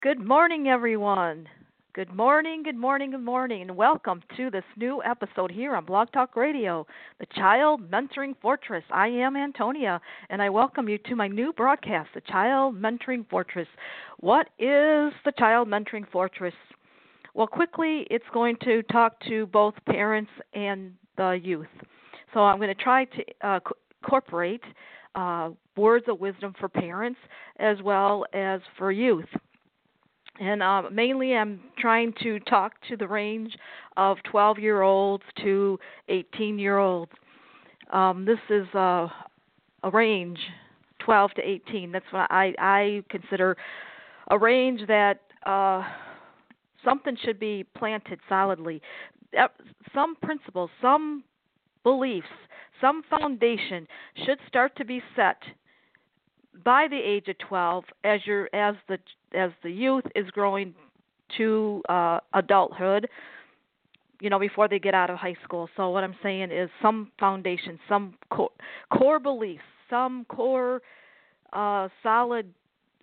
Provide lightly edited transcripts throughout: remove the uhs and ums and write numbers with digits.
Good morning, everyone. Good morning, good morning, good morning, and welcome to this new episode here on Blog Talk Radio, the Child Mentoring Fortress. I am Antonia, and I welcome you to my new broadcast, the Child Mentoring Fortress. What is the Child Mentoring Fortress? Well, quickly, it's going to talk to both parents and the youth. So I'm going to try to incorporate words of wisdom for parents as well as for youth. And mainly I'm trying to talk to the range of 12-year-olds to 18-year-olds. This is a range, 12 to 18. That's what I consider a range that something should be planted solidly. Some principles, some beliefs, some foundation should start to be set by the age of 12 as the youth is growing to adulthood, before they get out of high school. So what I'm saying is some foundation, some core beliefs, some core solid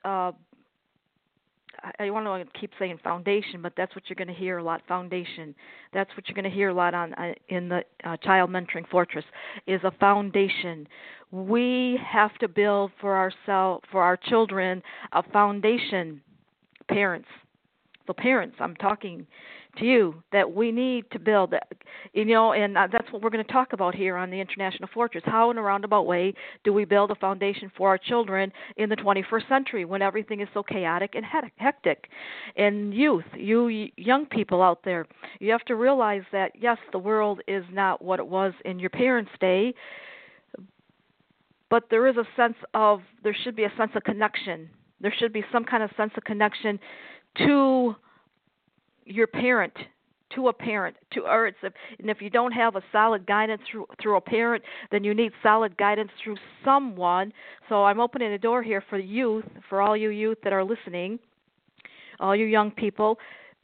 I want to keep saying foundation, but that's what you're going to hear a lot. Foundation. That's what you're going to hear a lot on in the Child Mentoring Fortress is a foundation. We have to build for our children, a foundation. Parents. So parents, I'm talking to you that we need to build, and that's what we're going to talk about here on the International Fortress. How in a roundabout way do we build a foundation for our children in the 21st century when everything is so chaotic and hectic? And youth, you young people out there, you have to realize that, yes, the world is not what it was in your parents' day, but there should be a sense of connection. There should be some kind of sense of connection to your parent, to a parent, and if you don't have a solid guidance through a parent, then you need solid guidance through someone. So I'm opening the door here for youth, for all you youth that are listening, all you young people,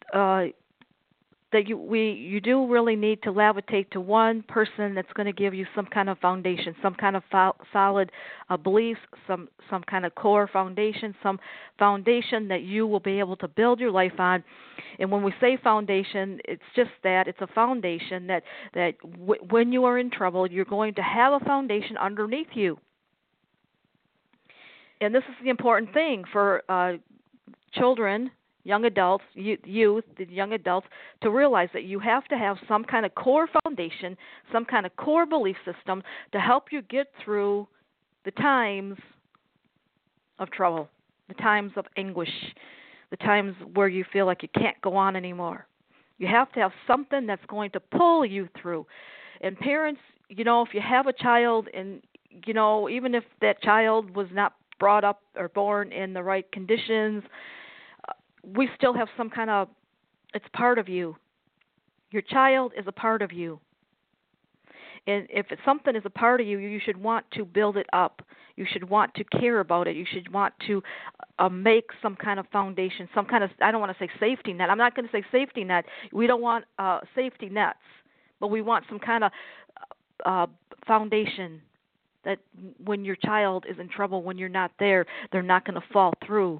that you do really need to levitate to one person that's going to give you some kind of foundation, some kind of solid beliefs, some kind of core foundation, some foundation that you will be able to build your life on. And when we say foundation, it's just that. It's a foundation that when you are in trouble, you're going to have a foundation underneath you. And this is the important thing for children, young adults, youth, the young adults, to realize that you have to have some kind of core foundation, some kind of core belief system to help you get through the times of trouble, the times of anguish, the times where you feel like you can't go on anymore. You have to have something that's going to pull you through. And parents, if you have a child and, even if that child was not brought up or born in the right conditions, we still have some kind of, it's part of you. Your child is a part of you. And if something is a part of you, you should want to build it up. You should want to care about it. You should want to make some kind of foundation, some kind of, I don't want to say safety net. I'm not going to say safety net. We don't want safety nets, but we want some kind of foundation that when your child is in trouble, when you're not there, they're not going to fall through.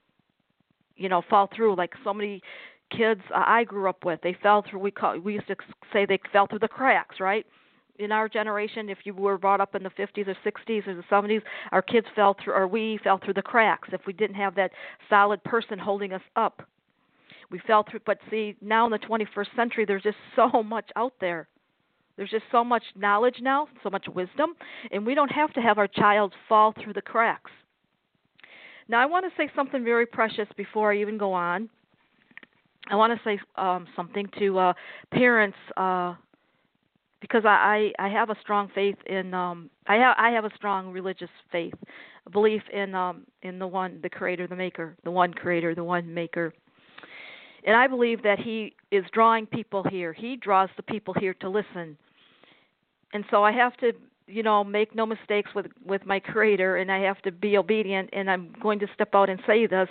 Fall through like so many kids I grew up with. They fell through. We used to say they fell through the cracks, right? In our generation, if you were brought up in the 50s or 60s or the 70s, our kids fell through, or we fell through the cracks if we didn't have that solid person holding us up. We fell through. But see, now in the 21st century, there's just so much out there. There's just so much knowledge now, so much wisdom, and we don't have to have our child fall through the cracks. Now, I want to say something very precious before I even go on. I want to say something to parents because I have a strong faith in I have a strong religious faith, a belief in the one, the Creator, the Maker, the one Creator, the one Maker. And I believe that He is drawing people here. He draws the people here to listen. And so I have to make no mistakes with my Creator, and I have to be obedient, and I'm going to step out and say this,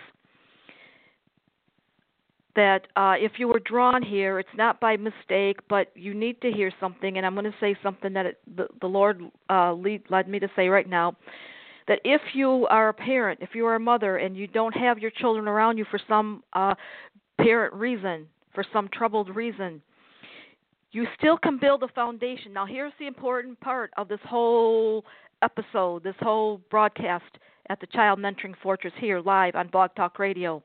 that if you were drawn here, it's not by mistake, but you need to hear something, and I'm going to say something that the Lord led me to say right now, that if you are a parent, if you are a mother, and you don't have your children around you for some parent reason, for some troubled reason, you still can build a foundation. Now, here's the important part of this whole episode, this whole broadcast at the Child Mentoring Fortress here live on Blog Talk Radio,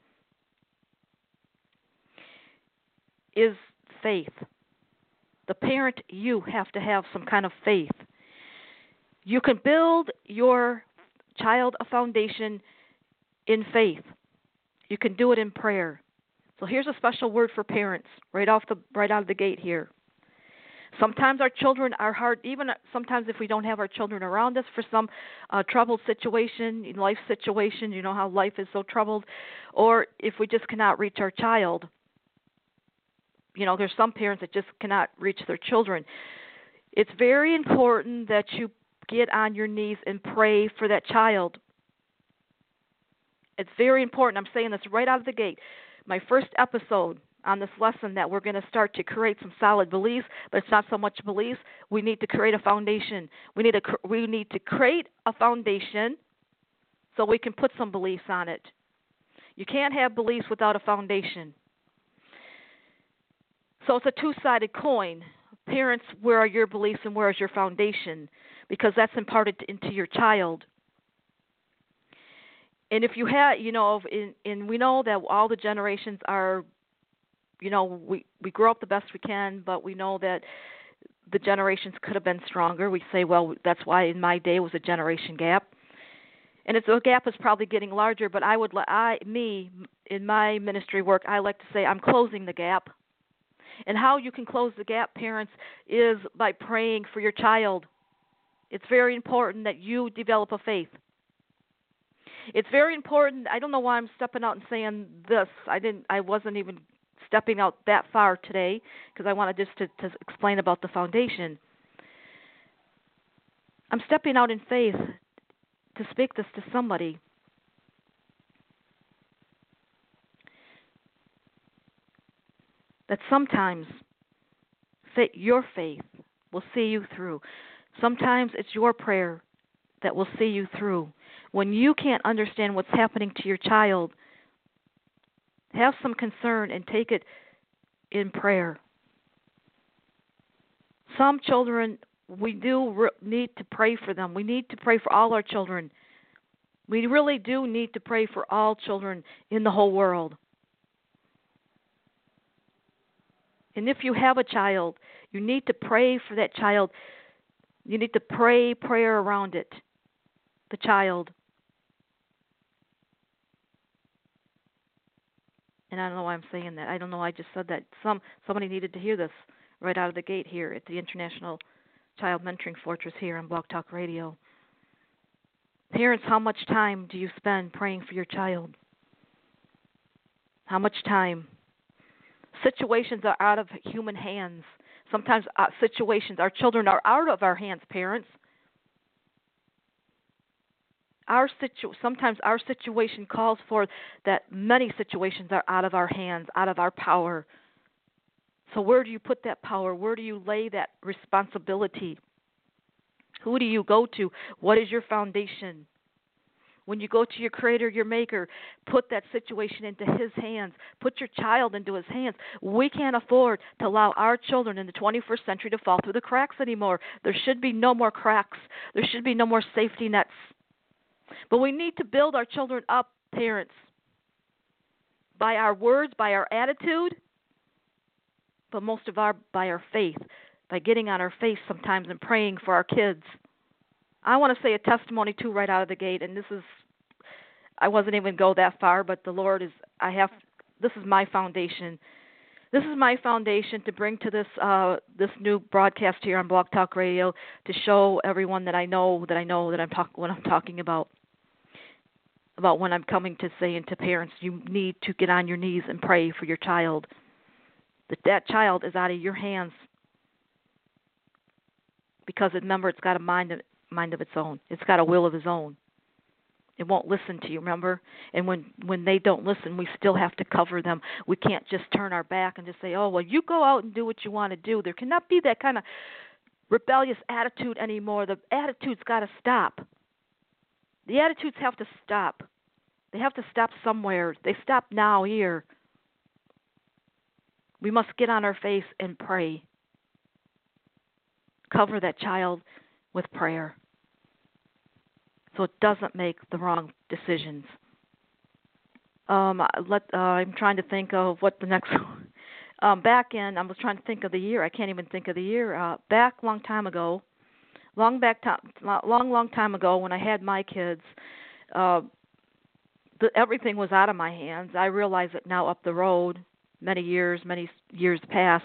is faith. The parent, you have to have some kind of faith. You can build your child a foundation in faith. You can do it in prayer. So here's a special word for parents right out of the gate here. Sometimes our children are hard, even sometimes if we don't have our children around us for some troubled situation, life situation, you know how life is so troubled, or if we just cannot reach our child. You know, there's some parents that just cannot reach their children. It's very important that you get on your knees and pray for that child. It's very important. I'm saying this right out of the gate. My first episode on this lesson that we're going to start to create some solid beliefs, but it's not so much beliefs. We need to create a foundation. We need to create a foundation so we can put some beliefs on it. You can't have beliefs without a foundation. So it's a two-sided coin. Parents, where are your beliefs and where is your foundation? Because that's imparted into your child. And if you have, and we know that all the generations are, we grow up the best we can, but we know that the generations could have been stronger. We say, well, that's why in my day it was a generation gap. And the gap is probably getting larger, but in my ministry work, I like to say I'm closing the gap. And how you can close the gap, parents, is by praying for your child. It's very important that you develop a faith. It's very important. I don't know why I'm stepping out and saying this. I wasn't even stepping out that far today because I wanted just to explain about the foundation. I'm stepping out in faith to speak this to somebody. That sometimes your faith will see you through. Sometimes it's your prayer that will see you through. When you can't understand what's happening to your child, have some concern and take it in prayer. Some children, we do need to pray for them. We need to pray for all our children. We really do need to pray for all children in the whole world. And if you have a child, you need to pray for that child. You need to pray prayer around it, the child. And I don't know why I'm saying that. I don't know. I just said that. Somebody needed to hear this right out of the gate here at the International Child Mentoring Fortress here on Blog Talk Radio. Parents, how much time do you spend praying for your child? How much time? Situations are out of human hands. Sometimes our children are out of our hands, parents. Sometimes our situation calls for that many situations are out of our hands, out of our power. So where do you put that power? Where do you lay that responsibility? Who do you go to? What is your foundation? When you go to your Creator, your Maker, put that situation into His hands. Put your child into His hands. We can't afford to allow our children in the 21st century to fall through the cracks anymore. There should be no more cracks. There should be no more safety nets. But we need to build our children up, parents, by our words, by our attitude, but most of all by our faith, by getting on our face sometimes and praying for our kids. I want to say a testimony too right out of the gate, and I wasn't even go that far, but the Lord this is my foundation. This is my foundation to bring to this new broadcast here on Blog Talk Radio to show everyone what I'm talking about when I'm coming to saying to parents, you need to get on your knees and pray for your child. That child is out of your hands because remember, it's got a mind of its own. It's got a will of its own. It won't listen to you, remember? And when they don't listen, we still have to cover them. We can't just turn our back and just say, oh, well, you go out and do what you want to do. There cannot be that kind of rebellious attitude anymore. The attitude's got to stop. The attitudes have to stop. They have to stop somewhere. They stop now here. We must get on our face and pray. Cover that child with prayer so it doesn't make the wrong decisions. I'm trying to think of what the next I was trying to think of the year. I can't even think of the year. Back long time ago, long time ago when I had my kids, everything was out of my hands. I realize it now up the road, many years past.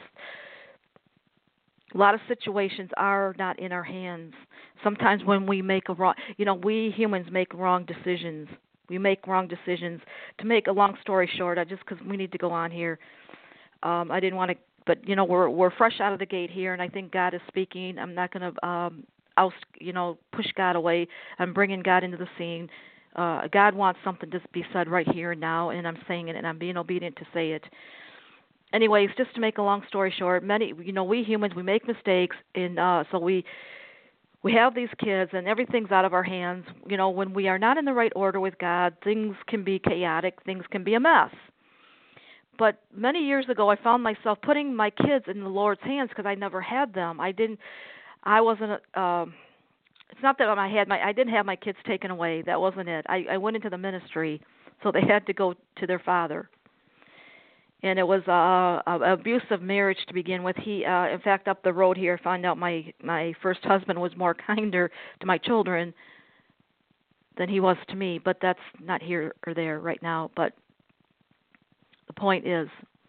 A lot of situations are not in our hands. Sometimes when we make we humans make wrong decisions. We make wrong decisions. To make a long story short, just because we need to go on here, I didn't want to, but we're fresh out of the gate here, and I think God is speaking. I'm not going to push God away. I'm bringing God into the scene. God wants something to be said right here and now, and I'm saying it, and I'm being obedient to say it. Anyways, just to make a long story short, we humans, we make mistakes, and so we have these kids, and everything's out of our hands. When we are not in the right order with God, things can be chaotic, things can be a mess. But many years ago, I found myself putting my kids in the Lord's hands because I never had them. It's not that I didn't have my kids taken away. That wasn't it. I went into the ministry, so they had to go to their father. And it was an abusive marriage to begin with. In fact, up the road here, I found out my first husband was more kinder to my children than he was to me. But that's not here or there right now. But the point is,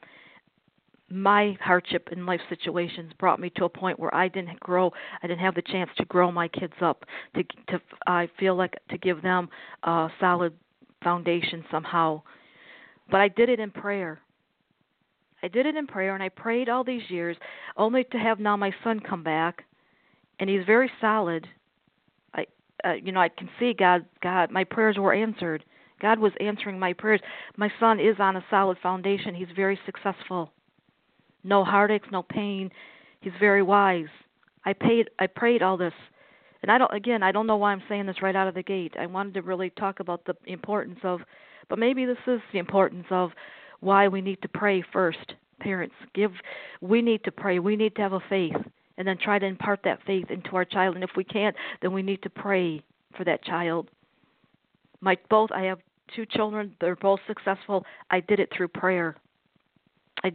my hardship in life situations brought me to a point where I didn't grow. I didn't have the chance to grow my kids up. I feel like to give them a solid foundation somehow. But I did it in prayer. And I prayed all these years, only to have now my son come back, and he's very solid. I can see God. My prayers were answered. God was answering my prayers. My son is on a solid foundation. He's very successful. No heartaches, no pain. He's very wise. I prayed all this. And I don't know why I'm saying this right out of the gate. I wanted to really talk about the importance of, but maybe this is the importance of why we need to pray first. Parents, we need to pray. We need to have a faith and then try to impart that faith into our child. And if we can't, then we need to pray for that child. I have 2 children. They're both successful. I did it through prayer. I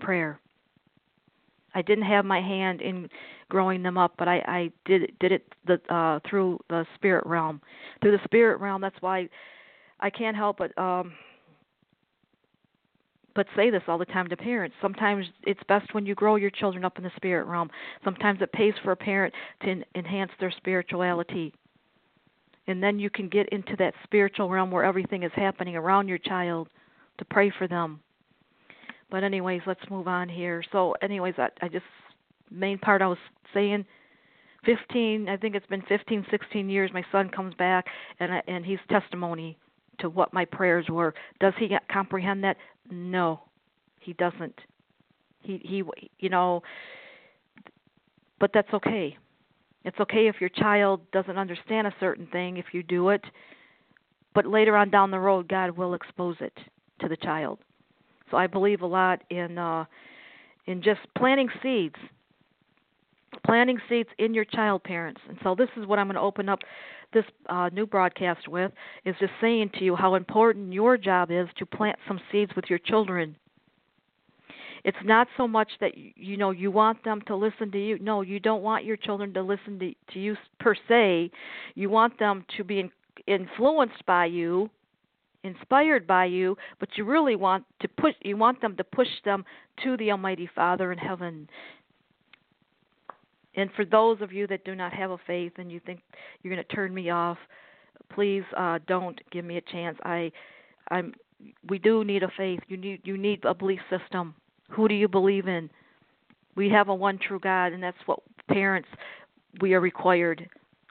didn't have my hand in growing them up, but I did it through the spirit realm. Through the spirit realm, that's why I can't help but say this all the time to parents. Sometimes it's best when you grow your children up in the spirit realm. Sometimes it pays for a parent to enhance their spirituality. And then you can get into that spiritual realm where everything is happening around your child to pray for them. But anyways, let's move on here. So anyways, main part I was saying, I think it's been 15, 16 years, my son comes back, and he's testimony to what my prayers were. Does he comprehend that? No, he doesn't. But that's okay. It's okay if your child doesn't understand a certain thing if you do it, but later on down the road, God will expose it to the child. So I believe a lot in just planting seeds in your child, parents. And so this is what I'm going to open up this new broadcast with, is just saying to you how important your job is to plant some seeds with your children. It's not so much that you want them to listen to you. No, you don't want your children to listen to you per se. You want them to be influenced by you, inspired by you, but you really want them to push them to the Almighty Father in heaven. And for those of you that do not have a faith and you think you're going to turn me off, please don't give me a chance. We do need a faith. You need a belief system. Who do you believe in? We have a one true God, and that's what parents, we are required.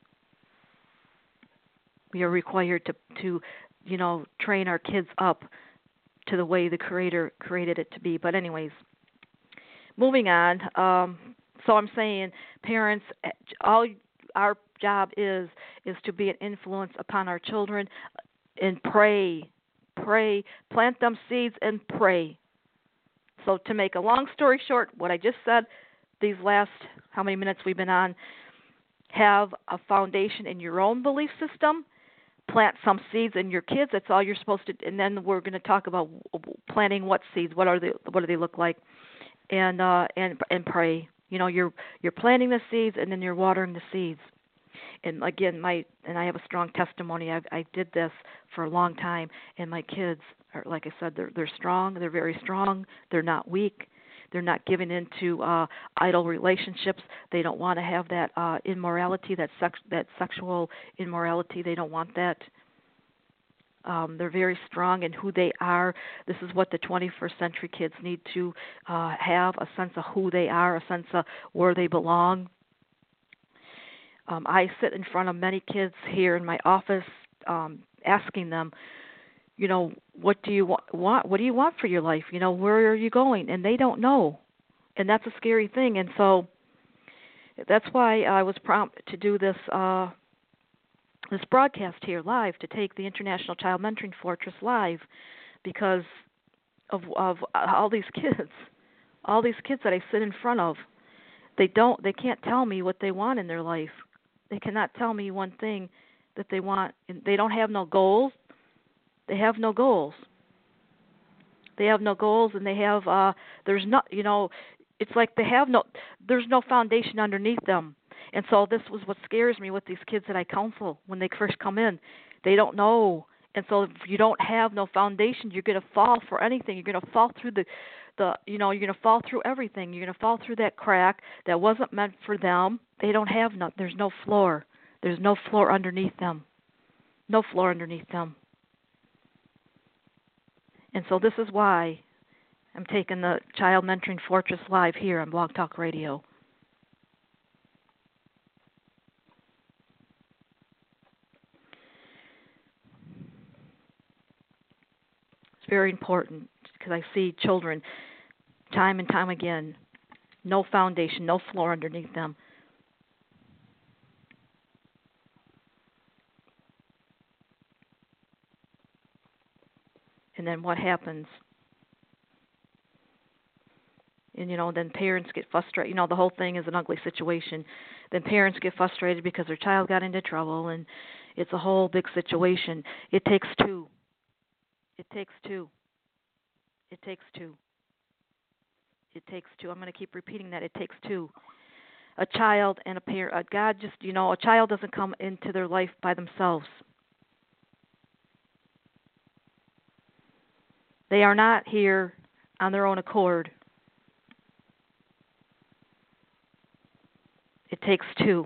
We are required to train our kids up to the way the Creator created it to be. But anyways, moving on. So I'm saying, parents, all our job is to be an influence upon our children and pray, plant them seeds and pray. So to make a long story short, what I just said, these last, how many minutes we've been on, have a foundation in your own belief system, plant some seeds in your kids. That's all you're supposed to. And then we're going to talk about planting what seeds. What do they look like? And pray. You're planting the seeds, and then you're watering the seeds. And again, I have a strong testimony. I did this for a long time, and my kids are, like I said, they're strong. They're very strong. They're not weak. They're not giving into idle relationships. They don't want to have that immorality, that sexual immorality. They don't want that. They're very strong in who they are. This is what the 21st century kids need to have, a sense of who they are, a sense of where they belong. I sit in front of many kids here in my office asking them, what do you want? What do you want for your life? Where are you going? And they don't know. And that's a scary thing. And so that's why I was prompted to do this broadcast here live, to take the International Child Mentoring Fortress live, because of all these kids that I sit in front of. They can't tell me what they want in their life. They cannot tell me one thing that they want. They don't have no goals. They have no goals. They have no goals, and they have there's not, it's like there's no foundation underneath them. And so this was what scares me with these kids that I counsel when they first come in. They don't know. And so if you don't have no foundation, you're going to fall for anything. You're going to fall through you're going to fall through everything. You're going to fall through that crack that wasn't meant for them. They don't have there's no floor. There's no floor underneath them. No floor underneath them. And so this is why I'm taking the Child Mentoring Fortress live here on Blog Talk Radio. It's very important because I see children time and time again, no foundation, no floor underneath them. And then what happens? And, then parents get frustrated. The whole thing is an ugly situation. Then parents get frustrated because their child got into trouble, and it's a whole big situation. It takes two. It takes two. It takes two. It takes two. I'm going to keep repeating that. It takes two. A child and a parent. God just, a child doesn't come into their life by themselves. They are not here on their own accord. It takes two.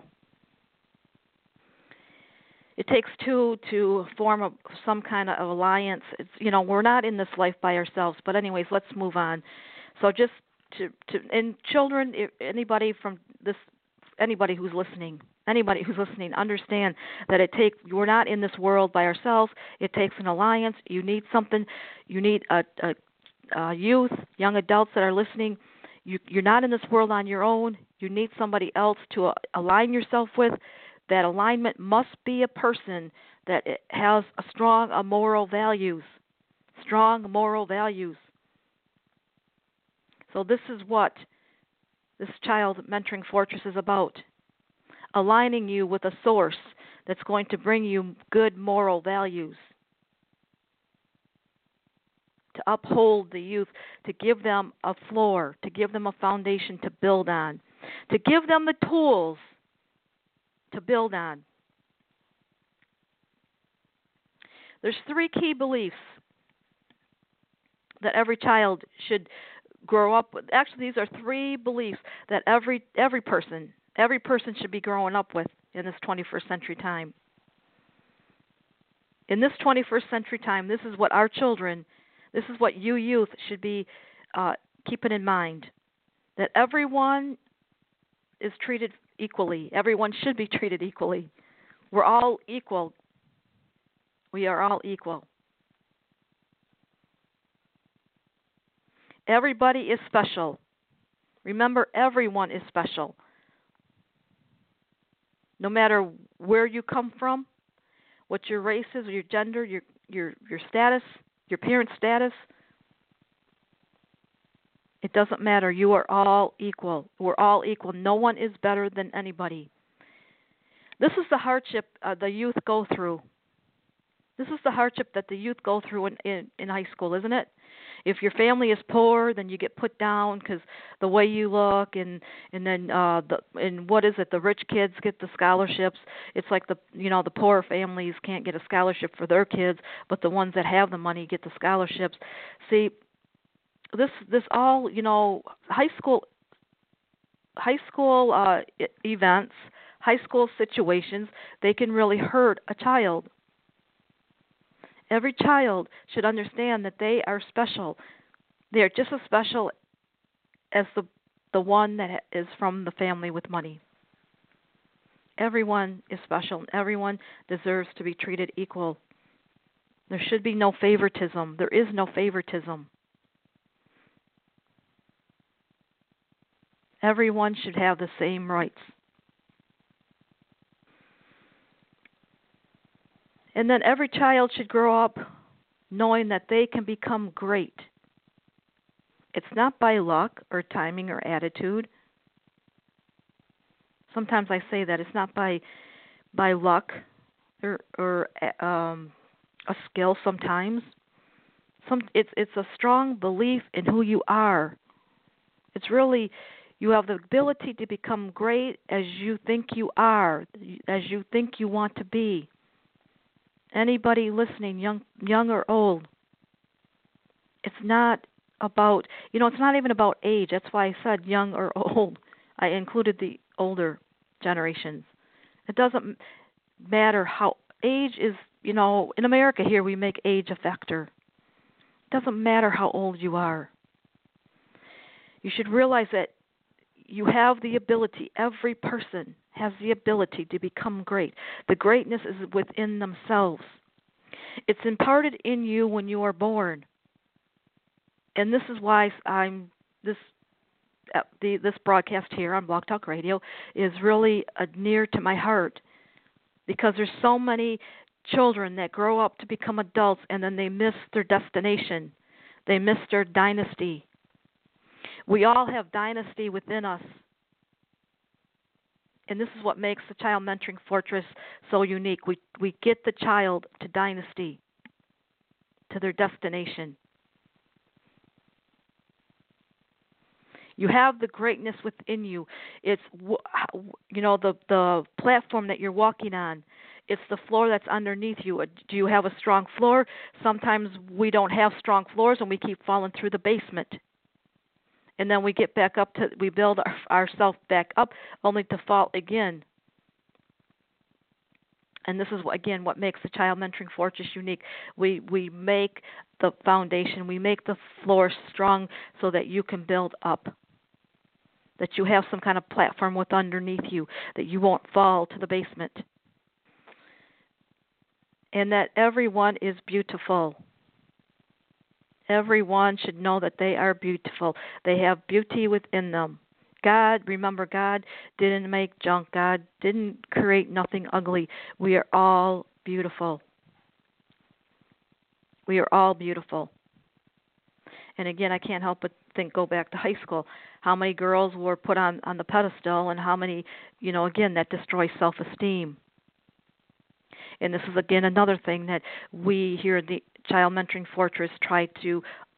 It takes two to form some kind of alliance. It's, we're not in this life by ourselves. But anyways, let's move on. So just and children, anybody who's listening, understand that we're not in this world by ourselves. It takes an alliance. You need something. You need a youth, young adults that are listening. You're not in this world on your own. You need somebody else to align yourself with. That alignment must be a person that has strong moral values. Strong moral values. So this is what this Child Mentoring Fortress is about. Aligning you with a source that's going to bring you good moral values. To uphold the youth, to give them a floor, to give them a foundation to build on, to give them the tools to build on. There's 3 key beliefs that every child should grow up with. Actually, these are 3 beliefs that every person should be growing up with in this 21st century time. In this 21st century time, this is what our children, this is what you youth should be keeping in mind. That everyone is treated equally. Everyone should be treated equally. We're all equal. We are all equal. Everybody is special. Remember, everyone is special. no matter where you come from, what your race is, or your gender, your status, your parent status. It doesn't matter. You are all equal. We're all equal. No one is better than anybody. This is the hardship the youth go through. This is the hardship that the youth go through in high school, isn't it? If your family is poor, then you get put down because the way you look, and then and what is it? The rich kids get the scholarships. It's like the poor families can't get a scholarship for their kids, but the ones that have the money get the scholarships. See, this all high school events, high school situations, they can really hurt a child. Every child should understand that they are special. They are just as special as the one that is from the family with money. Everyone is special, and everyone deserves to be treated equal. There should be no favoritism. There is no favoritism. Everyone should have the same rights. And then every child should grow up knowing that they can become great. It's not by luck or timing or attitude. Sometimes I say that it's not by luck or a skill. Sometimes, it's a strong belief in who you are. It's really, you have the ability to become great as you think you are, as you think you want to be. Anybody listening, young or old, it's not about, it's not even about age. That's why I said young or old. I included the older generations. It doesn't matter how age is, in America here we make age a factor. It doesn't matter how old you are. You should realize that you have the ability, every person has the ability to become great. The greatness is within themselves. It's imparted in you when you are born. And this is why this broadcast here on Blog Talk Radio is really near to my heart, because there's so many children that grow up to become adults and then they miss their destination. They miss their dynasty. We all have dynasty within us. And this is what makes the Child Mentoring Fortress so unique. We get the child to dynasty, to their destination. You have the greatness within you. It's the platform that you're walking on. It's the floor that's underneath you. Do you have a strong floor? Sometimes we don't have strong floors and we keep falling through the basement. And then we get back up we build ourselves back up only to fall again. And this is, again, what makes the Child Mentoring Fortress unique. We make the foundation, we make the floor strong so that you can build up, that you have some kind of platform with underneath you, that you won't fall to the basement. And that everyone is beautiful. Everyone should know that they are beautiful. They have beauty within them. Remember, God didn't make junk. God didn't create nothing ugly. We are all beautiful. We are all beautiful. And again, I can't help but go back to high school. How many girls were put on the pedestal, and how many, again, that destroys self-esteem. And this is, again, another thing that we here at the Child Mentoring Fortress try to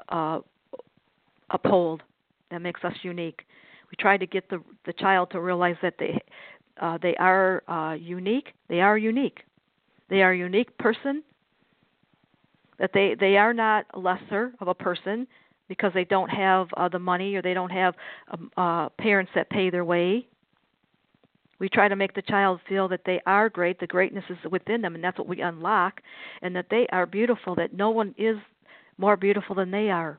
uphold that makes us unique. We try to get the child to realize that they are unique. They are unique. They are a unique person, that they are not lesser of a person because they don't have the money or they don't have parents that pay their way. We try to make the child feel that they are great, the greatness is within them, and that's what we unlock, and that they are beautiful, that no one is more beautiful than they are.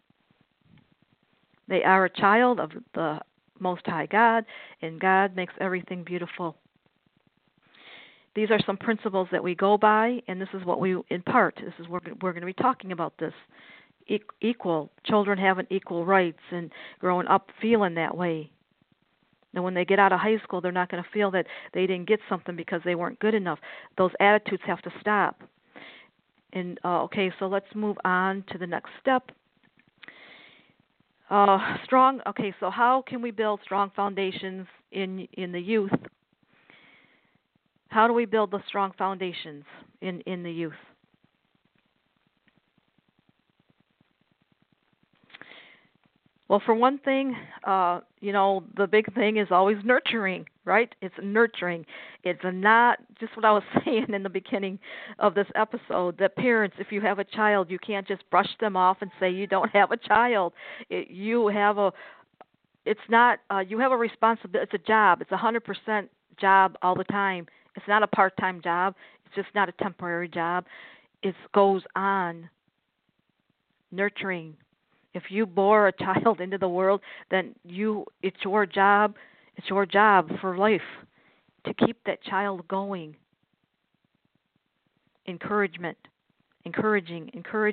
They are a child of the Most High God, and God makes everything beautiful. These are some principles that we go by, and this is what we impart. This is where we're going to be talking about this. Equal. Children having equal rights and growing up feeling that way. And when they get out of high school, they're not going to feel that they didn't get something because they weren't good enough. Those attitudes have to stop. And okay, so let's move on to the next step. Strong. Okay, so how can we build strong foundations in the youth? How do we build the strong foundations in the youth? Well, for one thing, the big thing is always nurturing, right? It's nurturing. It's not just what I was saying in the beginning of this episode, that parents, if you have a child, you can't just brush them off and say you don't have a child. You have a responsibility. It's a job. It's 100% job all the time. It's not a part-time job. It's just not a temporary job. It goes on. Nurturing. If you bore a child into the world, then it's your job. It's your job for life to keep that child going. Encouragement, encouraging.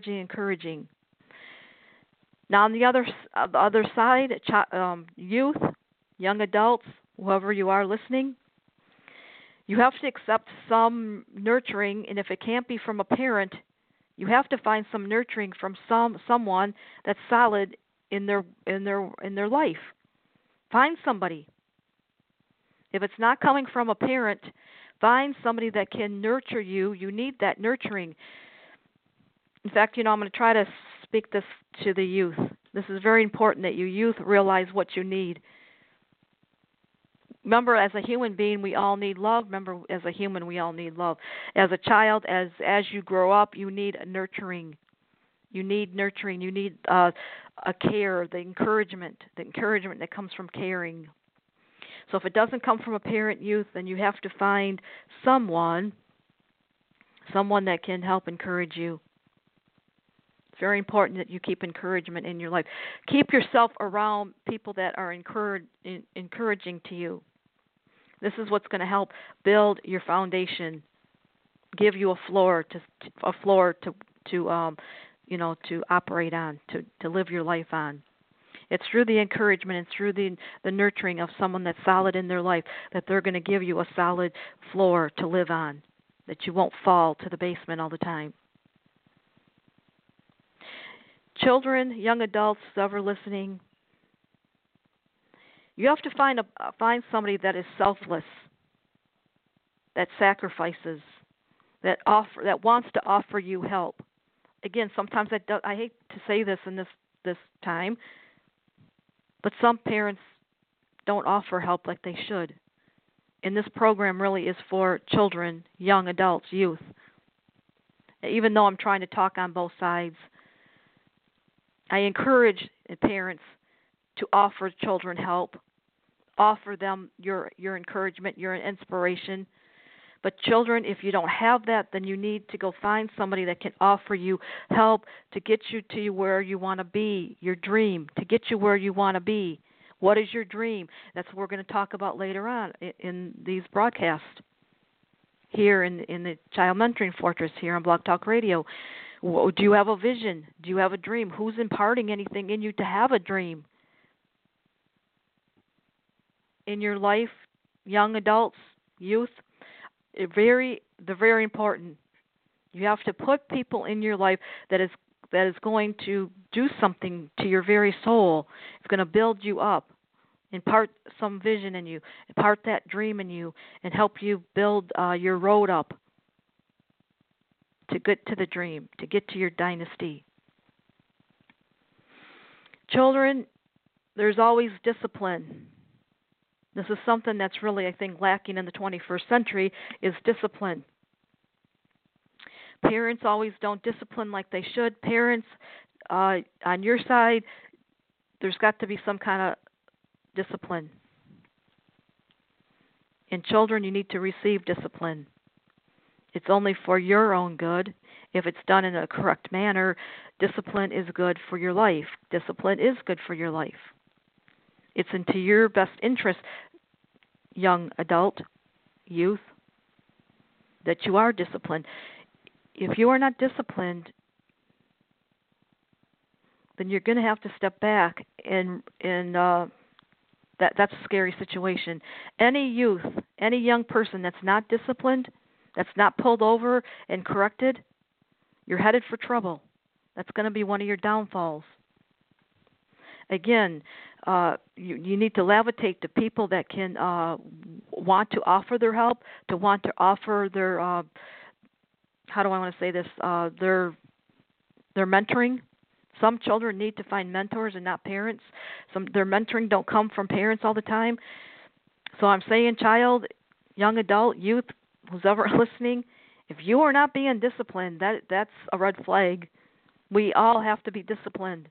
Now, on the other side, youth, young adults, whoever you are listening, you have to accept some nurturing, and if it can't be from a parent, you have to find some nurturing from someone that's solid in their life. Find somebody. If it's not coming from a parent, find somebody that can nurture you. You need that nurturing. In fact, I'm going to try to speak this to the youth. This is very important that you youth realize what you need. Remember, as a human being, we all need love. Remember, as a human, we all need love. As a child, as you grow up, you need nurturing. You need nurturing. You need a care, the encouragement that comes from caring. So if it doesn't come from a parent, youth, then you have to find someone that can help encourage you. It's very important that you keep encouragement in your life. Keep yourself around people that are encouraging to you. This is what's going to help build your foundation, give you a floor to operate on, to live your life on. It's through the encouragement and through the nurturing of someone that's solid in their life that they're going to give you a solid floor to live on, that you won't fall to the basement all the time. Children, young adults, whoever listening, you have to find somebody that is selfless, that sacrifices, that wants to offer you help. Again, sometimes I hate to say this in this time, but some parents don't offer help like they should. And this program really is for children, young adults, youth. Even though I'm trying to talk on both sides, I encourage parents to offer children help, offer them your encouragement, your inspiration. But children, if you don't have that, then you need to go find somebody that can offer you help to get you to where you want to be, your dream, to get you where you want to be. What is your dream? That's what we're going to talk about later on in these broadcasts here in the Child Mentoring Fortress here on Blog Talk Radio. Do you have a vision? Do you have a dream? Who's imparting anything in you to have a dream? In your life, young adults, youth, they're very important. You have to put people in your life that is going to do something to your very soul. It's going to build you up, impart some vision in you, impart that dream in you, and help you build your road up to get to the dream, to get to your dynasty. Children, there's always discipline. This is something that's really, I think, lacking in the 21st century is discipline. Parents always don't discipline like they should. Parents, on your side, there's got to be some kind of discipline. And children, you need to receive discipline. It's only for your own good. If it's done in a correct manner, discipline is good for your life. Discipline is good for your life. It's into your best interest, young adult, youth, that you are disciplined. If you are not disciplined, then you're going to have to step back and That's a scary situation. Any youth, any young person that's not disciplined, that's not pulled over and corrected, you're headed for trouble. That's going to be one of your downfalls. Again, you need to levitate to people that can want to offer their help, to want to offer their how do I want to say this? Their mentoring. Some children need to find mentors and not parents. Their mentoring don't come from parents all the time. So I'm saying, child, young adult, youth, who's ever listening, if you are not being disciplined, that's a red flag. We all have to be disciplined.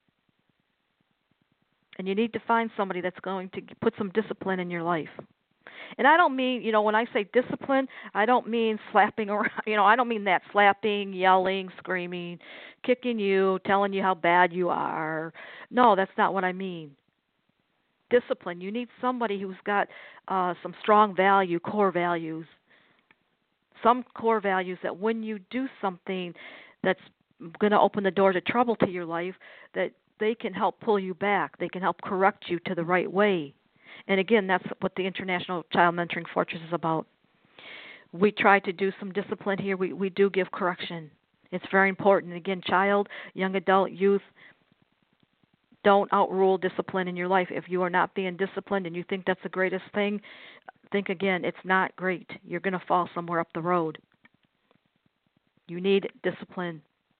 And you need to find somebody that's going to put some discipline in your life. And I don't mean, when I say discipline, I don't mean slapping around. I don't mean that, slapping, yelling, screaming, kicking you, telling you how bad you are. No, that's not what I mean. Discipline. You need somebody who's got some strong core values. Some core values that when you do something that's going to open the door to trouble to your life, that they can help pull you back. They can help correct you to the right way. And again, that's what the International Child Mentoring Fortress is about. We try to do some discipline here. We do give correction. It's very important. Again, child, young adult, youth, don't outrule discipline in your life. If you are not being disciplined and you think that's the greatest thing, think again. It's not great. You're going to fall somewhere up the road. You need discipline.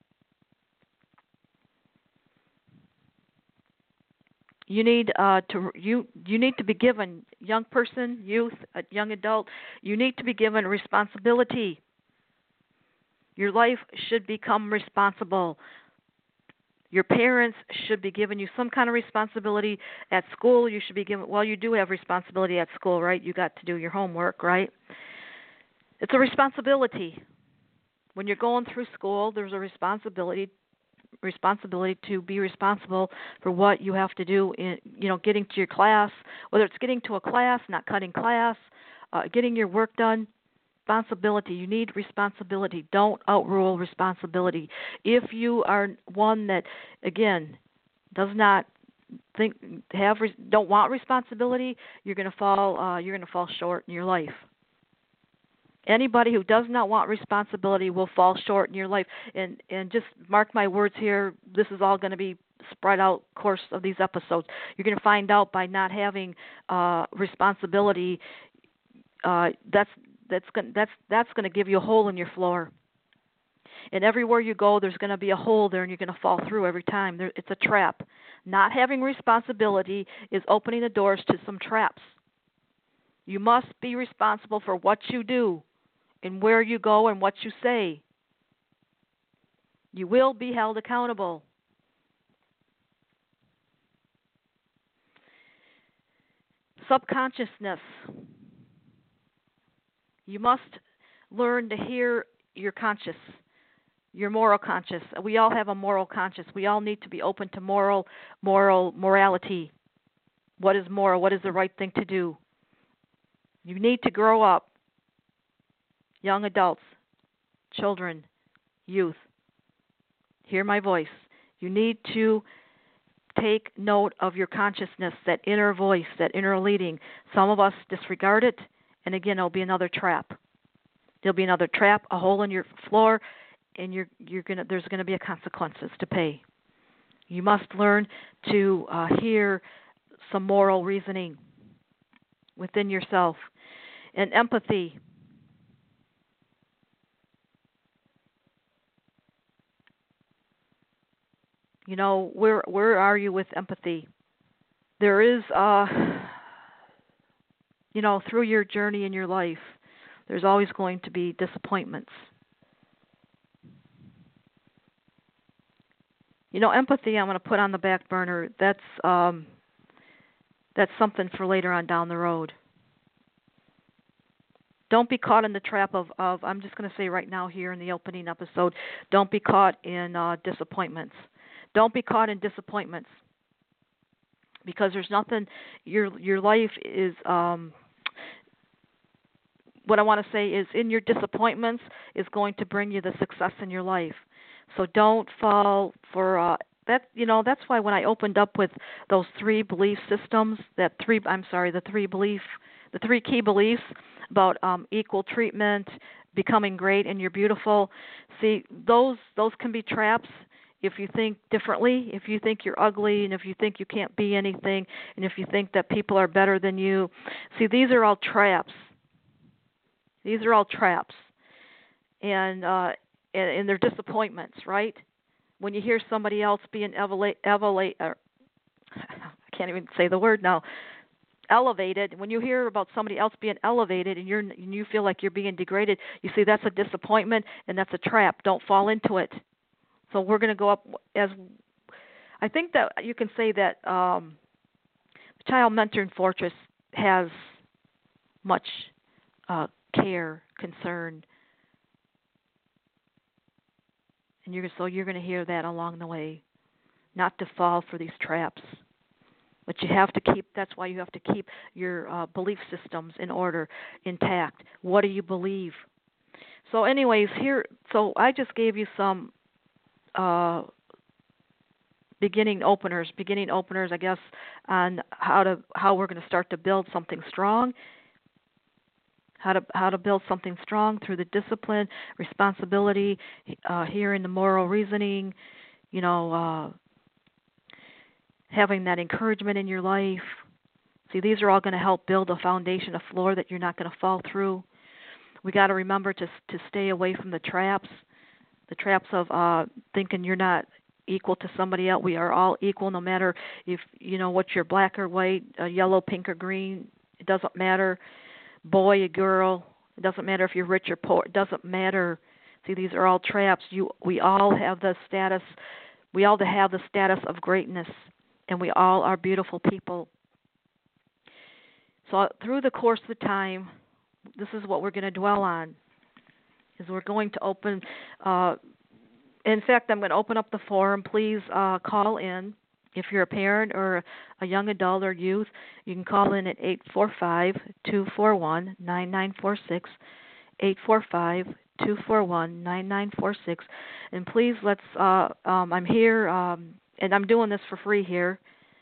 You need to be given, young person, youth, young adult, you need to be given responsibility. Your life should become responsible. Your parents should be giving you some kind of responsibility. At school, you should be given, you do have responsibility at school, right? You got to do your homework, right? It's a responsibility. When you're going through school, there's a responsibility to be responsible for what you have to do in, getting to your class, whether it's getting to a class, not cutting class, getting your work done. Responsibility. You need responsibility. Don't outrule responsibility. If you are one that, again, does not don't want responsibility, you're going to fall short in your life. Anybody who does not want responsibility will fall short in your life. And just mark my words here, this is all going to be spread out course of these episodes. You're going to find out by not having responsibility, that's going to give you a hole in your floor. And everywhere you go, there's going to be a hole there, and you're going to fall through every time. It's a trap. Not having responsibility is opening the doors to some traps. You must be responsible for what you do and where you go and what you say. You will be held accountable. Subconsciousness. You must learn to hear your conscious, your moral conscious. We all have a moral conscious. We all need to be open to morality. What is moral? What is the right thing to do? You need to grow up, young adults, children, youth. Hear my voice. You need to take note of your consciousness, that inner voice, that inner leading. Some of us disregard it, and again, it'll be another trap. There'll be another trap, a hole in your floor, and there's going to be consequences to pay. You must learn to hear some moral reasoning within yourself. And empathy. Where are you with empathy? There is, through your journey in your life, there's always going to be disappointments. Empathy I'm going to put on the back burner. That's something for later on down the road. Don't be caught in the trap of I'm just going to say right now here in the opening episode, don't be caught in disappointments. Don't be caught in disappointments, because there's nothing, your life is, what I want to say is, in your disappointments is going to bring you the success in your life. So don't fall for that's why when I opened up with those three belief systems, the three key beliefs about equal treatment, becoming great, and you're beautiful. See, those can be traps if you think differently, if you think you're ugly, and if you think you can't be anything, and if you think that people are better than you. See, these are all traps. These are all traps, and they're disappointments, right? When you hear somebody else being I can't even say the word now, elevated. When you hear about somebody else being elevated and you feel like you're being degraded, you see that's a disappointment and that's a trap. Don't fall into it. So we're going to go up as I think that you can say that Child Mentoring Fortress has much care, concern, and you're going to hear that along the way, not to fall for these traps. But you have to keep. That's why you have to keep your belief systems in order, intact. What do you believe? So, anyways, here. So I just gave you some beginning openers, I guess, on how we're going to start to build something strong. How to build something strong through the discipline, responsibility, hearing the moral reasoning, having that encouragement in your life. See, these are all going to help build a foundation, a floor that you're not going to fall through. We got to remember to stay away from the traps of thinking you're not equal to somebody else. We are all equal, no matter if what you're, black or white, yellow, pink or green. It doesn't matter. Boy or girl. It doesn't matter if you're rich or poor. It doesn't matter. See, these are all traps. We all have the status. We all have the status of greatness, and we all are beautiful people. So through the course of the time, this is what we're going to dwell on. Is we're going to open. In fact, I'm going to open up the forum. Please call in. If you're a parent or a young adult or youth, you can call in at 845-241-9946, 845-241-9946. And please I'm here, and I'm doing this for free here.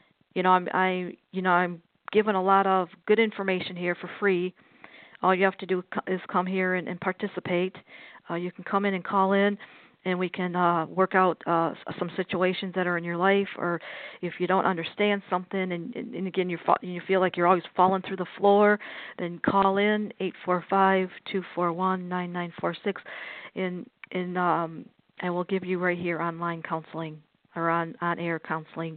I'm giving a lot of good information here for free. All you have to do is come here and participate. You can come in and call in, and we can work out some situations that are in your life, or if you don't understand something, and again you feel like you're always falling through the floor, then call in 845-241-9946, and I will give you right here online counseling or on-air counseling.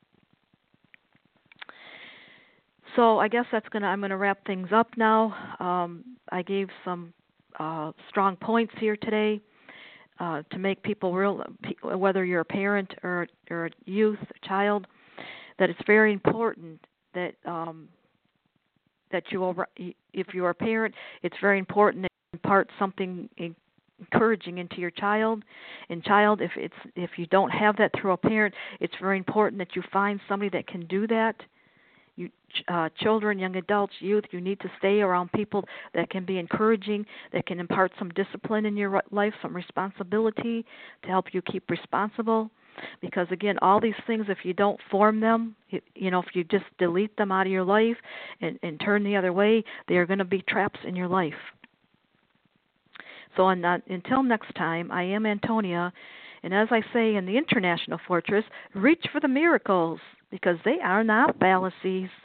So I guess I'm going to wrap things up now. I gave some strong points here today. To make people whether you're a parent or a youth, a child, that it's very important that if you're a parent, it's very important that you impart something encouraging into your child. And child, if you don't have that through a parent, it's very important that you find somebody that can do that. You children, young adults, youth, you need to stay around people that can be encouraging, that can impart some discipline in your life, some responsibility to help you keep responsible. Because again, all these things, if you don't form them, if you just delete them out of your life and turn the other way, they are going to be traps in your life. So until next time, I am Antonia, and as I say in the International Fortress, reach for the miracles, because they are not fallacies.